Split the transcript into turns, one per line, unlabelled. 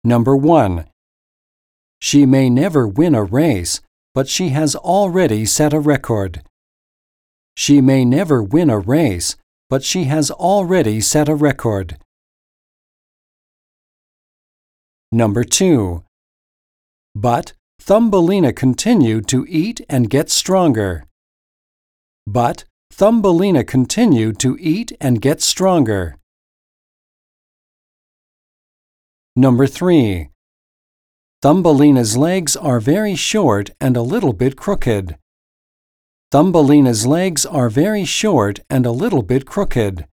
Number 1. She may never win a race, but she has already set a record. She may never win a race, but she has already set a record. Number 2. But Thumbelina continued to eat and get stronger. But Thumbelina continued to eat and get stronger. Number 3. Thumbelina's legs are very short and a little bit crooked. Thumbelina's legs are very short and a little bit crooked.